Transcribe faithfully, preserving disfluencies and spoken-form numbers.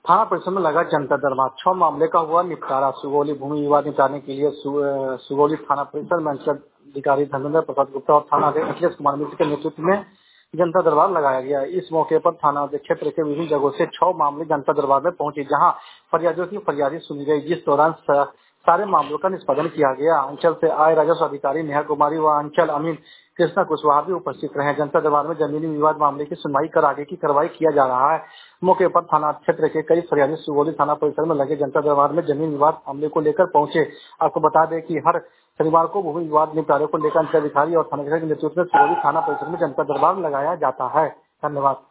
थाना परिसर में लगा जनता दरबार। छह मामले का हुआ निपटारा। सुगौली भूमि विवाद निपटाने के लिए सु, सुगौली थाना परिसर में अंचल अधिकारी धर्मेंद्र प्रसाद गुप्ता और थाना अध्यक्ष अखिलेश कुमार मिश्र के नेतृत्व में जनता दरबार लगाया गया। इस मौके पर थाना क्षेत्र के विभिन्न जगहों से छह मामले जनता दरबार में पहुंचे, जहां फरियादियों की फरियादी सुनी गई, जिस दौरान सारे मामलों का निष्पादन किया गया। अंचल से आए राजस्व अधिकारी नेहा कुमारी व अंचल अमीन कृष्णा कुशवाहा भी उपस्थित रहे। जनता दरबार में जमीनी विवाद मामले की सुनवाई कर आगे की कार्रवाई किया जा रहा है। मौके पर थाना क्षेत्र के कई फरियादी सुगौली थाना परिसर में लगे जनता दरबार में जमीन विवाद मामले को लेकर पहुंचे। आपको बता दें कि हर शनिवार को भूमि विवाद निपटारे को लेकर अंचल अधिकारी और थानाधिकारी के नेतृत्व में सुगौली थाना परिसर में जनता दरबार लगाया जाता है। धन्यवाद।